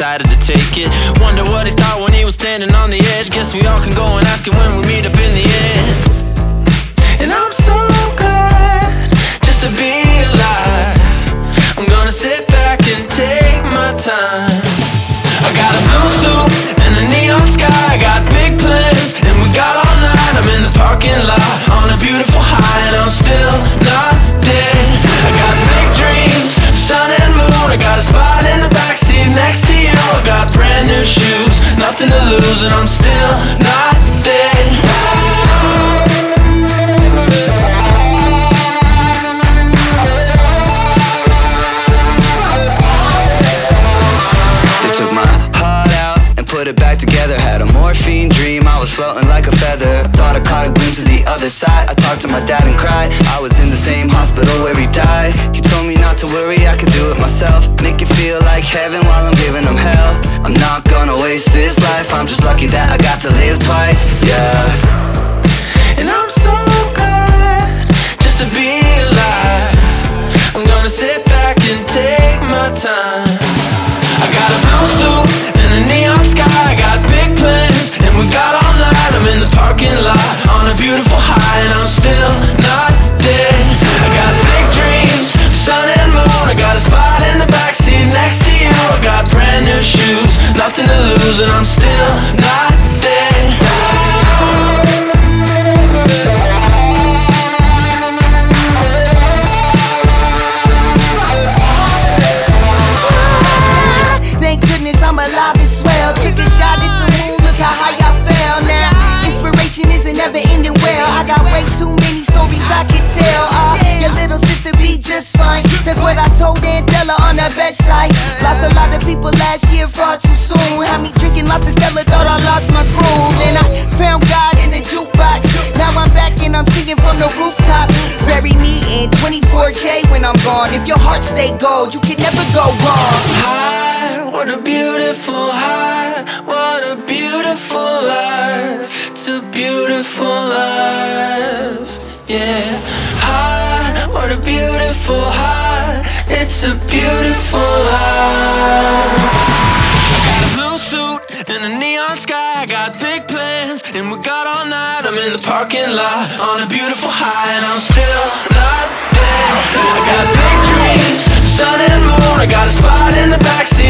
decided to take it. Wonder what he thought when he was standing on the edge. Guess we all can go and ask him when we meet up in the end. And I'm so glad just to be alive. I'm gonna sit back and take my time. I got a blue suit and a neon sky. I got big plans and we got all night. I'm in the parking lot on a beautiful high, and I'm still not dead. I got big dreams, sun and moon. I got a spot in the backseat next to you. I got brand new shoes, nothing to lose, and I'm still not dead. Put it back together, had a morphine dream. I was floating like a feather. I thought I caught a glimpse of the other side. I talked to my dad and cried. I was in the same hospital where he died. He told me not to worry, I could do it myself. Make it feel like heaven while I'm giving him hell. I'm not gonna waste this life. I'm just lucky that I got to live twice, yeah. And I'm so glad just to be alive. I'm gonna sit back and take my time. I got a blue suit and a neon sky. I got big plans and we got all night. I'm in the parking lot on a beautiful high, and I'm still not dead. I got big dreams, sun and moon. I got a spot in the backseat next to you. I got brand new shoes, nothing to lose, and I'm still not dead. I'm alive and swell. Take a shot at the moon, look how high I fell. Now, inspiration isn't never ending well. I got way too many stories I can tell. Your little sister be just fine. That's what I told Andela on her bedside. Lost a lot of people last year far too soon. Had me drinking lots of Stella, thought I lost my groove. Then I found God in the jukebox. Now I'm back and I'm singing from the rooftop. Bury me in 24K when I'm gone. If your heart stay gold, you can never go wrong. High, what a beautiful high. What a beautiful life. It's a beautiful life, yeah. High, what a beautiful high. It's a beautiful life. Blue suit and a neon sky. I got big plans and we got all night. I'm in the parking lot on a beautiful high, and I'm still not dead. I got big dreams, sun and moon. I got a spot in the backseat